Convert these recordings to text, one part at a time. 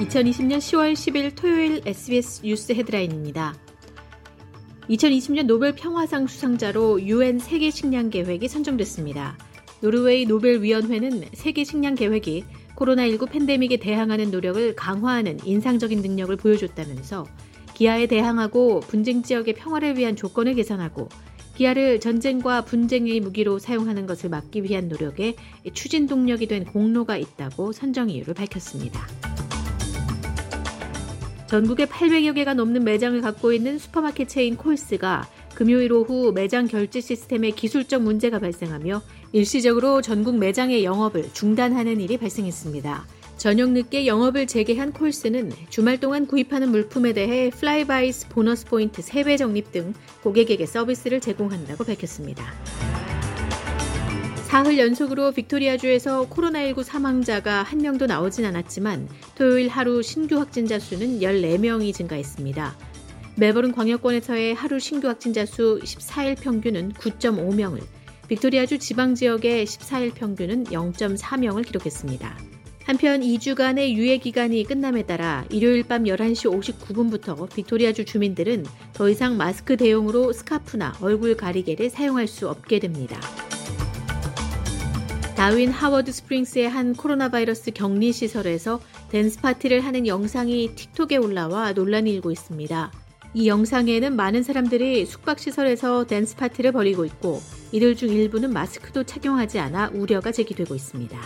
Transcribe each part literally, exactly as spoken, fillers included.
이천이십년 시월 십일 토요일 에스비에스 뉴스 헤드라인입니다. 이천이십년 노벨 평화상 수상자로 유엔 세계식량계획이 선정됐습니다. 노르웨이 노벨위원회는 세계식량계획이 코로나십구 팬데믹에 대항하는 노력을 강화하는 인상적인 능력을 보여줬다면서 기아에 대항하고 분쟁 지역의 평화를 위한 조건을 개선하고 기아를 전쟁과 분쟁의 무기로 사용하는 것을 막기 위한 노력에 추진 동력이 된 공로가 있다고 선정 이유를 밝혔습니다. 전국에 팔백여 개가 넘는 매장을 갖고 있는 슈퍼마켓 체인 콜스가 금요일 오후 매장 결제 시스템에 기술적 문제가 발생하며 일시적으로 전국 매장의 영업을 중단하는 일이 발생했습니다. 저녁 늦게 영업을 재개한 콜스는 주말 동안 구입하는 물품에 대해 플라이바이스 보너스 포인트 세 배 적립 등 고객에게 서비스를 제공한다고 밝혔습니다. 사흘 연속으로 빅토리아주에서 코로나십구 사망자가 한 명도 나오진 않았지만 토요일 하루 신규 확진자 수는 열네 명이 증가했습니다. 멜버른 광역권에서의 하루 신규 확진자 수 십사일 평균은 구 점 오 명을, 빅토리아주 지방지역의 십사일 평균은 영 점 사 명을 기록했습니다. 한편 이 주간의 유예기간이 끝남에 따라 일요일 밤 열한 시 오십구 분부터 빅토리아주 주민들은 더 이상 마스크 대용으로 스카프나 얼굴 가리개를 사용할 수 없게 됩니다. 다윈 하워드 스프링스의 한 코로나 바이러스 격리 시설에서 댄스 파티를 하는 영상이 틱톡에 올라와 논란이 일고 있습니다. 이 영상에는 많은 사람들이 숙박시설에서 댄스 파티를 벌이고 있고 이들 중 일부는 마스크도 착용하지 않아 우려가 제기되고 있습니다.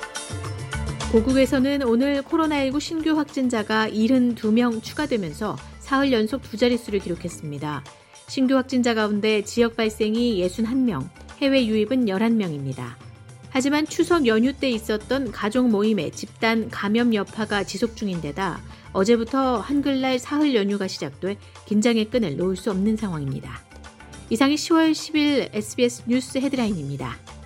고국에서는 오늘 코로나십구 신규 확진자가 칠십이 명 추가되면서 사흘 연속 두 자릿수를 기록했습니다. 신규 확진자 가운데 지역 발생이 육십일 명, 해외 유입은 열한 명입니다. 하지만 추석 연휴 때 있었던 가족 모임의 집단 감염 여파가 지속 중인데다 어제부터 한글날 사흘 연휴가 시작돼 긴장의 끈을 놓을 수 없는 상황입니다. 이상이 시월 십일 에스비에스 뉴스 헤드라인입니다.